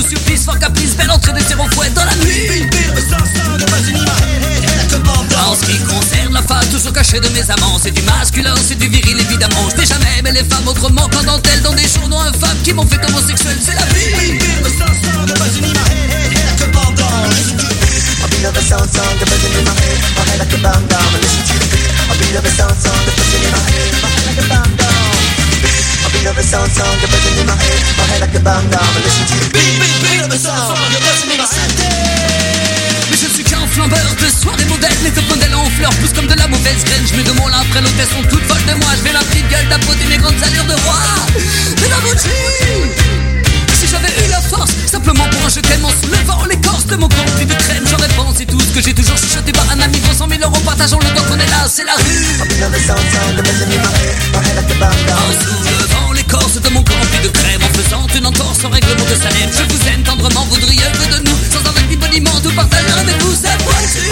supplice, fort caprice, belle entrée des zéro fouette dans la nuit. En ce qui concerne la face, toujours cachée de mes amants, c'est du masculin, c'est du viril évidemment. Je n'ai jamais aimé les femmes autrement qu'en dentelle, dans des journaux infâmes qui m'ont fait homosexuel, c'est la vie. A beat of a sound song, the buzzing in my head, my head like a bam down. Listen to the beat. A beat of a sound song, the buzzing in my head, my head like a bam down. A beat of a sound song, the buzzing in my head, my head like a bam down. Listen to the beat. Beat of a sound song, the buzzing in my head. Mais je suis qu'un flambeur de soirée modèle. Les top modèles en fleurs poussent comme de la mauvaise graine. Je me demande l'un après l'autre, elles sont toutes folles de moi. Je fais la petite gueule d'apôter mes grandes allures de roi. Mais dans votre si j'avais eu la force, simplement pour un je t'aime en soulevant l'écorce de mon corps rempli de crème, j'aurais pensé tout ce que j'ai toujours chuchoté par un ami pour 100 000 euros, partageons le temps qu'on est là, c'est la rue. En soulevant l'écorce de mon corps rempli de crème, en faisant une entorse au règlement de Salem. Je vous aime tendrement, voudriez que de nous, sans avoir ni boniment, tout partager avec vous cette voiture.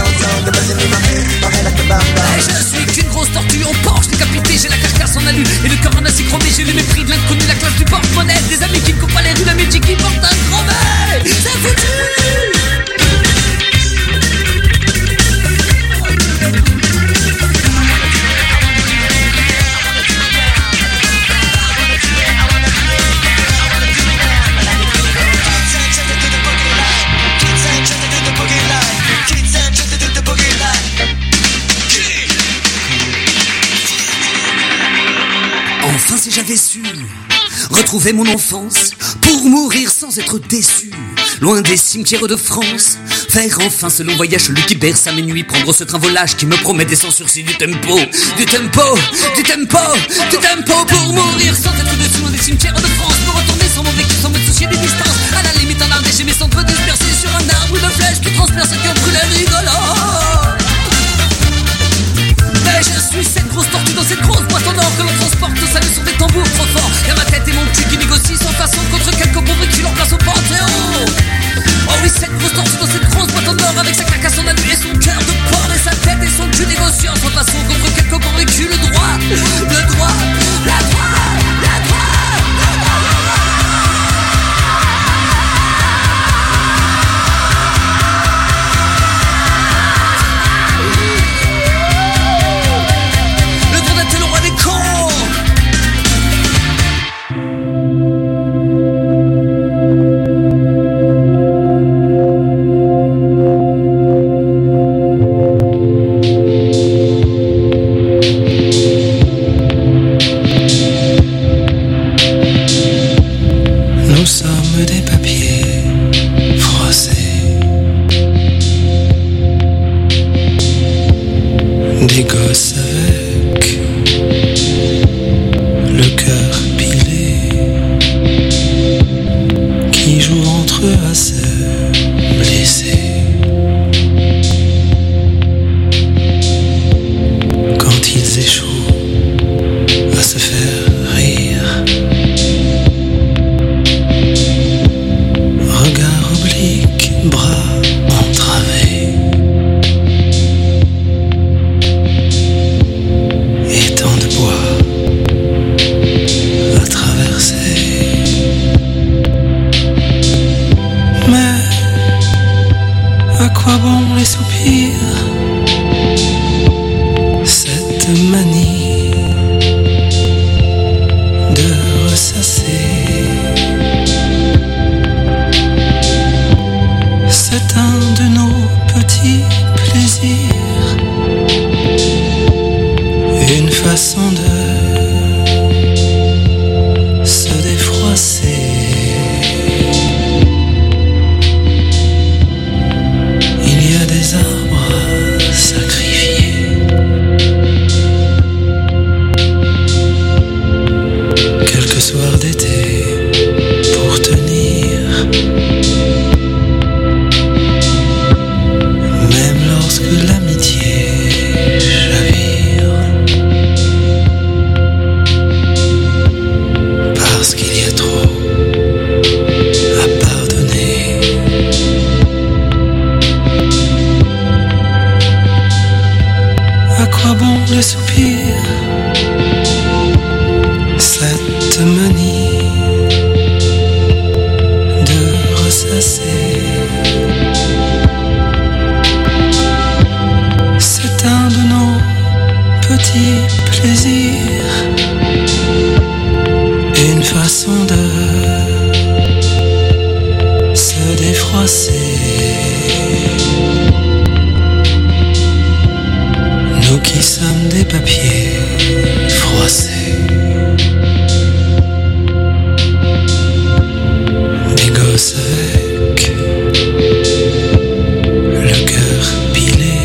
Et je suis qu'une grosse tortue en Porsche décapitée, j'ai la carcasse en alu et le corps en acier chromé. J'ai le mépris de l'inconnu, la cloche du porte-monnaie, des amis qui ne coupent pas les rues, la musique qui porte un crevé. C'est foutu. Enfin si j'avais su retrouver mon enfance pour mourir sans être déçu, loin des cimetières de France, faire enfin ce long voyage celui qui berce à mes nuits, prendre ce train volage qui me promet des sans sursis, du tempo, du tempo, du tempo, du tempo, pour mourir sans être déçu, loin des cimetières de France, pour retourner sans mon vécu, sans me soucier des distances, à la limite en ardèche, j'ai mes cendres dispersées sur un arbre de flèches qui transperce qui ont brûlé rigolo. Mais je suis cette grosse tortue dans cette grosse boîte en or que l'on transporte au salut sur des tambours trop forts. Y'a ma tête et mon cul qui négocient sans façon contre quelques pauvres qui leur place au panthéon. Oh oui, cette grosse tortue dans cette grosse boîte en or avec sa carcasse en alu et son cœur de porc et sa tête et son cul négociant sans façon contre quelques pauvres qui le droit, le droit, la droit, la droit. Des gosses avec le cœur pilé qui jouent entre eux à se blesser. Quand ils échouent à se faire rire, regard oblique, bras entravés. À quoi bon les soupirs, cette manie de ressasser? C'est un de nos petits plaisirs, une façon de se défroisser. Des arbres petit plaisir, une façon de se défroisser. Nous qui sommes des papiers froissés, des gosses avec le cœur pilé,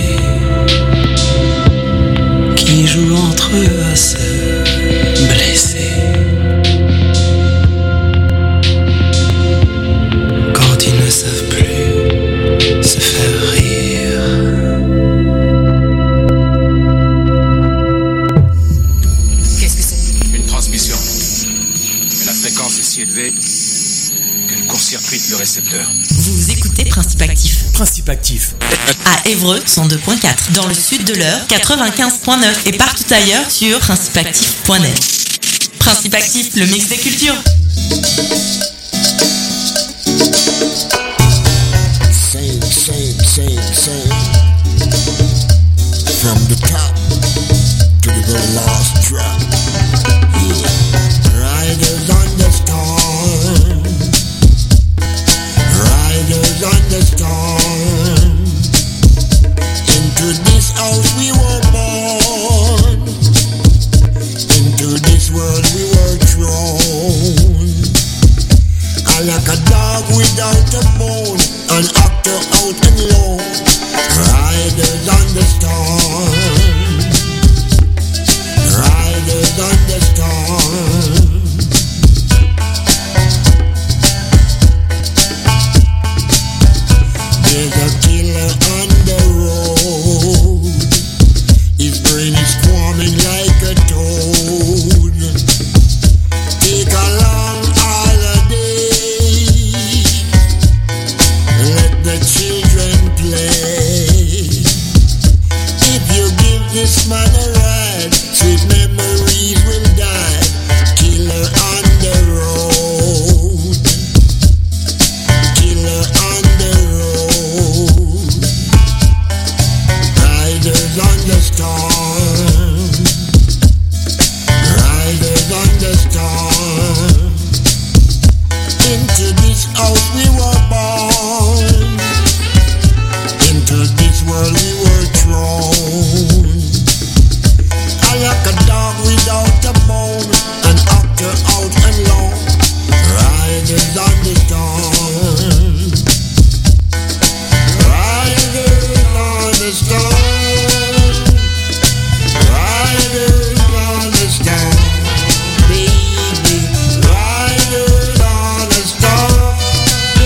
qui jouent entre eux à se blesser. Quand ils ne savent plus se faire rire. Qu'est-ce que c'est? Une transmission. Mais la fréquence est si élevée qu'elle court-circuite le récepteur. Vous écoutez Principe Actif. Principe Actif. À Évreux, 102.4. Dans le sud de l'Eure, 95.9. Et partout ailleurs sur principeactif.net. Principe Actif, le mix des cultures. Same. From the top to the very last drop. Yeah. Riders on the storm. Riders on the storm. Into this house we were born. Into this world we were thrown. I like a dog without a bone, an actor out and alone. Riders on the storm. Riders on the storm. There's a killer on the road. His brain is squirming like a toad. Take a long holiday. Let the children play. If you give this man a ride, sweet memories will die. Killer on the road. Killer on the road. Riders on the storm. Riders on the storm. Into this house we were born. Into this world we were thrown. I like a dog without a bone, an actor out and alone. Riders on the storm. Riders on the storm. Riders on the storm. Baby, riders on the storm.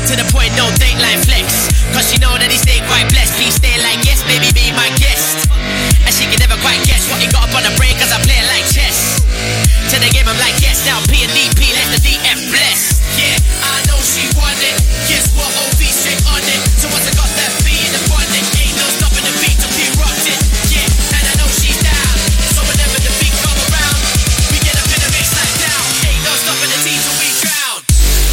to the point, no dateline flex. Cause she know that he stay quite blessed. Please stay like yes, baby, be my guest. And she can never quite guess what he got up on the brain, cause I play it like chess. To the game I'm like yes, now P and DP, let the DF bless. Yeah, I know she want it. Guess what, OV straight on it. So once I got that B in the bond, it ain't no stopping the beat till he rocked it. Yeah, and I know she's down. So whenever the beat come around, we get up in the mix like down. Ain't no stopping the team till we drown.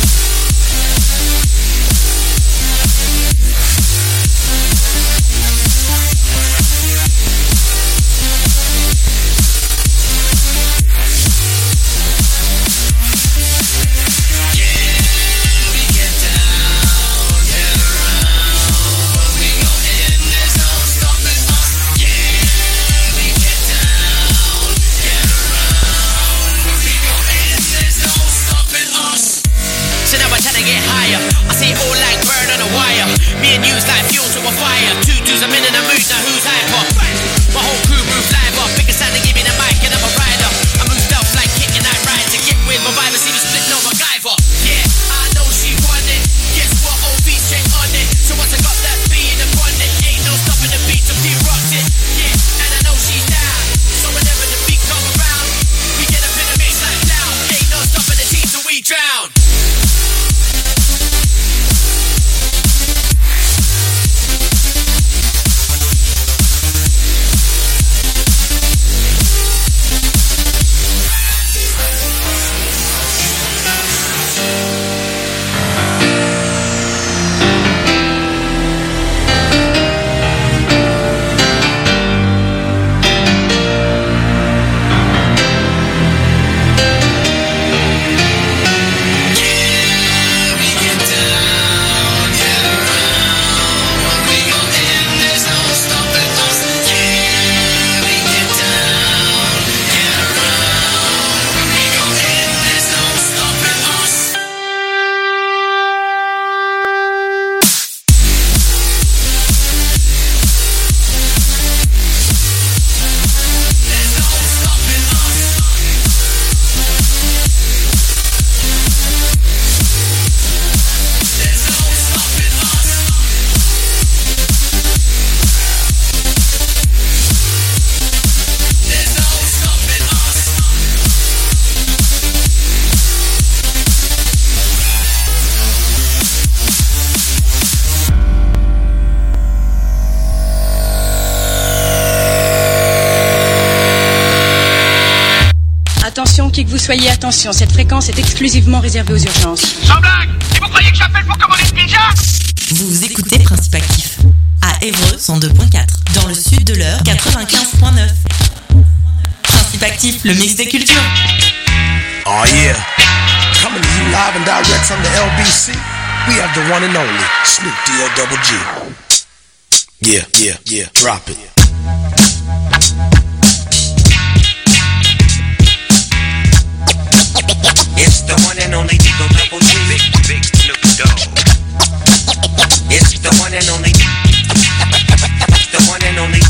Me and you's like fuel to a fire. Two dudes, I'm in the mood, now who's hyper? My whole crew moves live up. Biggest sound to give me the mic and I'm a rider. I move stealth like Kick and I ride to get with my vibe and see me split no MacGyver. Yeah, I know she want it. Guess what, OV straight on it. So once I got that B in the bond, it ain't no stopping the beat till he rocked it. Yeah, and I know she's down. So whenever the beat come around, we get up in the mix like loud. Ain't no stopping the team till we drown. Attention, qui que vous soyez, attention, cette fréquence est exclusivement réservée aux urgences. Sans blague! Et vous croyez que j'appelle pour commander une pizza? Vous écoutez Principe Actif à Évreux 102.4, dans le sud de l'Eure 95.9. Principe Actif, le mix des cultures. Oh yeah, coming to you live and direct from the LBC, we have the one and only Snoop D-O-double-G. Yeah, drop it. It's the one and only D-O-double-G. Big Snoop Dogg. It's the one and only. It's the one and only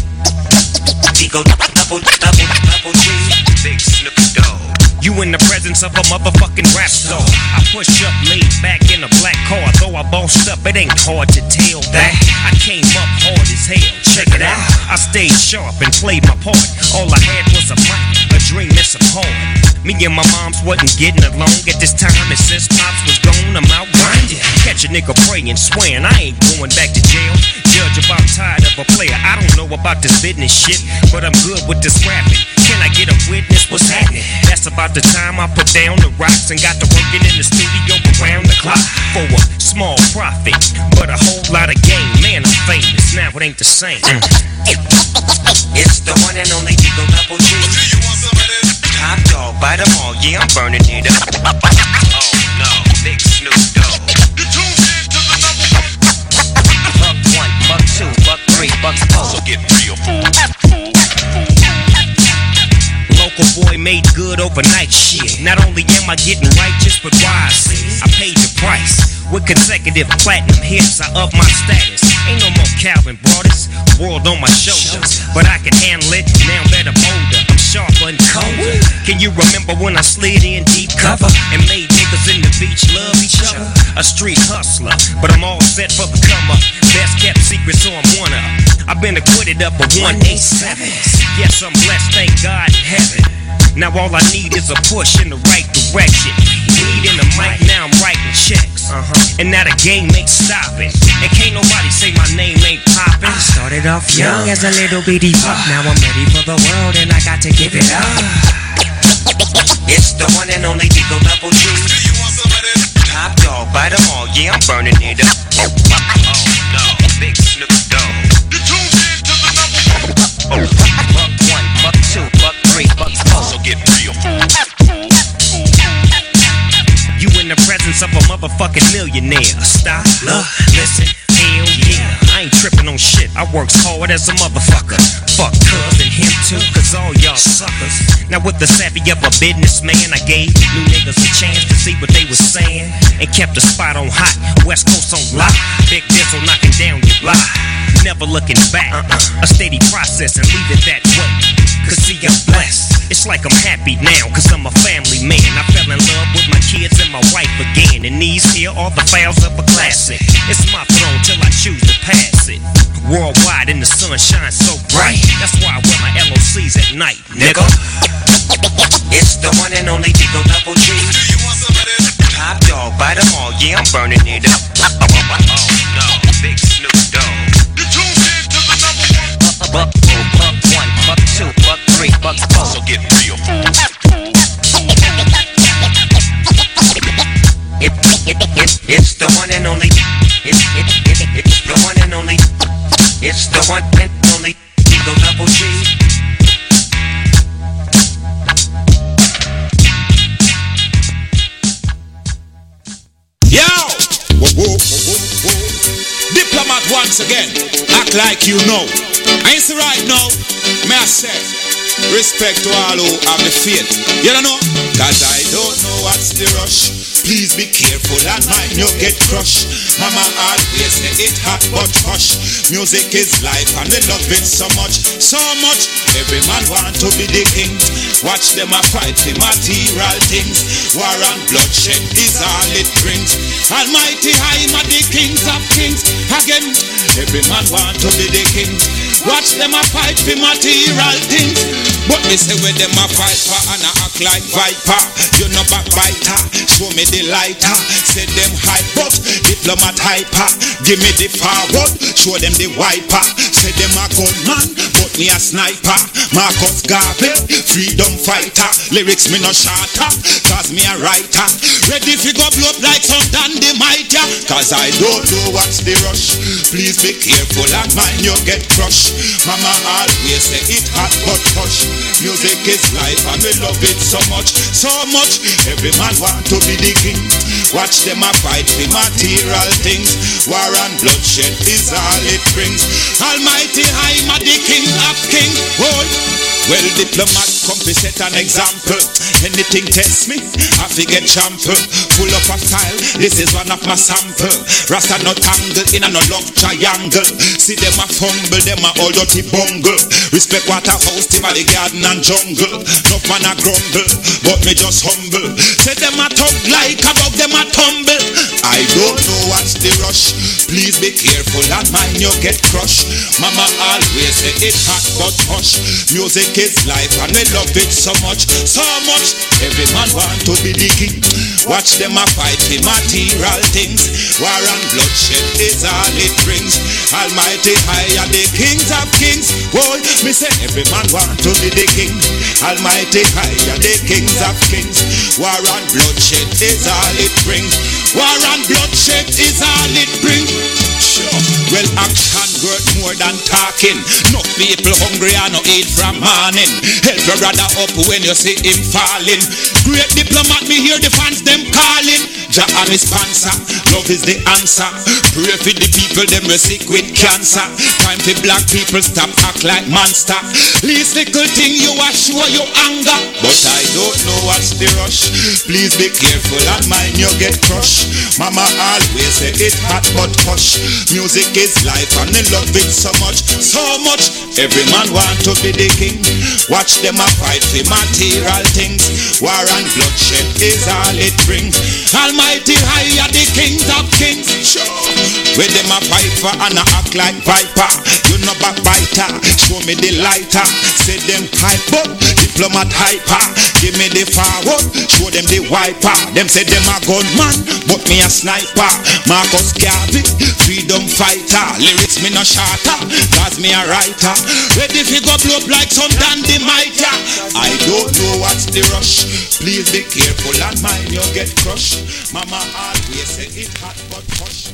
D-O-double-G. Big Snoop Dogg. You in the presence of a motherfucking rap star. I push up, laid back in a black car. Though I bossed up, it ain't hard to tell that. I came up hard as hell, check it out. I stayed sharp and played my part. All I had was a mic, a dream that's a hard. Me and my moms wasn't getting along at this time. And since Pops was gone, I'm out grinding. Catch a nigga praying, swearing I ain't going back to jail. Judge about tired of a player. I don't know about this business shit, but I'm good with this rapping. Can I get a witness? What's happening? That's about the time I put down the rocks and got to working in the studio around the clock for a small profit, but a whole lot of gain. Man, I'm famous now. It ain't the same. It's the one and only D-O-double-G. Top dog, bite them all. Yeah, I'm burning it up. Oh no, Big Snoop Dogg. Buck 1, buck 2, buck 3, buck 4. So get real, fool. Local boy made good overnight shit. Not only am I getting righteous, but wise. I paid the price. With consecutive platinum hits, I up my status. Ain't no more Calvin Broadus, world on my shoulders. But I can handle it now that I'm older. I'm sharper and colder. Can you remember when I slid in deep cover and made niggas in the beach love each other? A street hustler, but I'm all set for the come up. Best kept secret, so I'm one up. I've been acquitted up of 187. Yes, I'm blessed, thank God in heaven. Now all I need is a push in the right direction. Weed in the mic, now I'm writing checks. And now the game ain't stopping. And can't nobody say my name ain't popping. I started off young as a little bitty pup. Now I'm ready for the world and I got to give it up. It's the one and only Eagle Double G. Top dog, bite them all, yeah, I'm burning it up. Oh no, Big Snoop Dogg. You tuned in to the number 1. Buck 1, buck 2, buck 3, buck 4. So get real. You in the presence of a motherfucking millionaire. Stop, look, listen, hell yeah. I ain't tripping on shit, I works hard as a motherfucker. Fuck cuz and him too, cause all y'all suckers. Now with the savvy of a businessman, I gave new niggas a chance to see what they was saying. And kept the spot on hot, West Coast on lock. Big Dizzle knocking down your block. Never looking back, a steady process and leave it that way. Cause see I'm blessed, it's like I'm happy now cause I'm a family man. I fell in love with my kids and my wife again. And these here are the files of a classic. It's my throne till I choose to pass it. Worldwide and the sun shines so bright. That's why I wear my LOCs at night, nigga. It's the one and only Eagle Double G. Top dog, bite them all, yeah, I'm burning it up. Oh no, Big Snoop Dogg. You tuned in to the number 1. Buck 1, buck 2, buck 3, buck 4. So get real. It's the one and only. It's the one and only. It's the one and only Eagle Double G. Yo! Whoa, whoa, whoa, whoa. Diplomat once again. Act like you know. I ain't say right now. May I say respect to all who have the faith. You don't know? Cause I don't know what's the rush. Please be careful and mind you get crushed. Mama always say it hot but hush. Music is life and we love it so much. So much, every man want to be the king. Watch them a fight for material things. War and bloodshed is all it brings. Almighty high ma the kings of kings. Again, every man want to be the king. Watch them a fight for material things. But they say where them a fight for and I act like viper. You know backbiter, show me the lighter. Say them hype but diplomat hyper. Give me the forward, show them the wiper. Say them a gunman, but me a sniper. Marcus Garvey, freedom fighter. Lyrics me no shatter, cause me a writer. Ready fi go blow up like some dandy mighty. Cause I don't know what's the rush. Please be careful and mind you get crushed. Mama always say it hot but hush. Music is life and we love it so much. So much, every man want to be the king. Watch them a fight for material things. War and bloodshed is all it brings. Almighty high ma the king of king. Well, diplomat come to set an example. Anything test me, I forget trample. Full up of style, this is one of my sample. Rasta no tangle in a no love triangle. See them a fumble, them a all dirty bungle. Respect Waterhouse, team of the garden and jungle. No man a grumble, but me just humble. Say them a tug like above them a tumble. I don't know what's the rush. Please be careful and mind you get crushed. Mama always say it hot but hush. Music is life and we love it so much. So much, every man want to be the king. Watch them a fight for material things. War and bloodshed is all it brings. Almighty high are the kings of kings. Boy, me say every man want to be the king. Almighty high are the kings of kings. War and bloodshed is all it brings. War and bloodshed is all it brings. Sure. Well, action worth more than talking. No people hungry and no eat from morning. Help your brother up when you see him falling. Great diplomat, me hear the fans them calling. Jah and his sponsor, love is the answer. Pray for the people them we sick with cancer. Time for black people stop act like monster. Least little thing you are sure you anger. But I don't know what's the rush. Please be careful and mind you get crushed. Mama always say it hot but hush. Music is life and they love it so much. Every man want to be the king. Watch them a fight for material things. War and bloodshed is all it brings. Almighty high are the kings of kings. Sure. Where them a fight for and a act like viper. You know backbiter. Show me the lighter. Say them hype up. Diplomat hyper. Give me the forward. Show them the wiper. Them say them a gunman, but me a sniper. Marcus Garvey, freedom fighter. Lyrics me no shatter, cause me a writer. Ready fi go blow up like some dandy mighty. I don't know what's the rush. Please be careful and mind you get crushed. Mama always say it hot but push.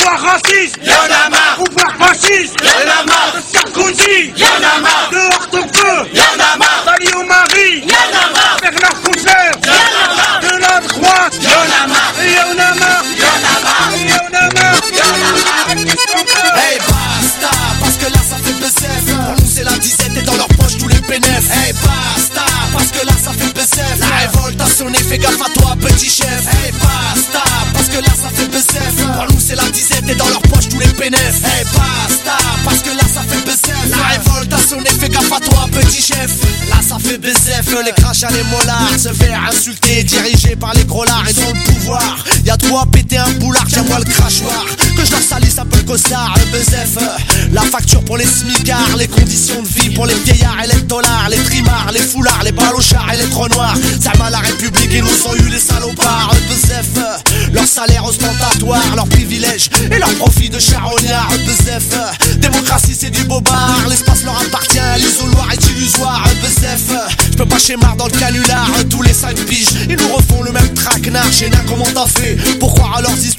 Pouvoir raciste, y'en a marre. Pouvoir fasciste, y'en a marre. De Sarkozy, y'en a marre. De Hortefeux, y'en a marre. d'Alio Marie, y'en a marre. Bernard Kouchner, y'en a marre. De la droite, y'en a marre. Y'en a marre, y'en a marre. Y'en a marre, y'en a marre. Hey basta, parce que là ça fait BCF. Pour nous c'est la disette et dans leur poche tous les bénéfices. Hey basta, parce que là ça fait BCF. La révolte a sonné, fais gaffe à toi petit chef. Hey basta, parce que là ça fait BCF. Pour nous c'est la disette et dans leur poche tous les bénéfices. Hey basta, parce que là ça fait BCF. La révolte a sonné, fais gaffe à toi petit chef. Là ça fait BCF, les crachats, les mollards. Se faire insulter, dirigé par les gros lards. Ils ont le pouvoir, y'a de quoi péter un boulard. Tiens-moi le crachoir, que je leur salisse un peu le costard. Le BCF, la facture pour les smicards. Les conditions de vie pour les vieillards et les dollars. Les trimards, les foulards, les balochards et les trous noirs. Ça va la République, ils nous ont eu les salopards. Le BCF, leur salaire ostentatoire, leurs privilèges et leurs profits de charognards. Le BCF, démocratie c'est du bobard. L'espace leur appartient, l'isoloir est illusoire. Le BCF, je peux pas schémar dans le canular. Tous les 5 piges, ils nous refont le même traquenard. Chez nain, comment t'as fait pour croire à leurs histoires?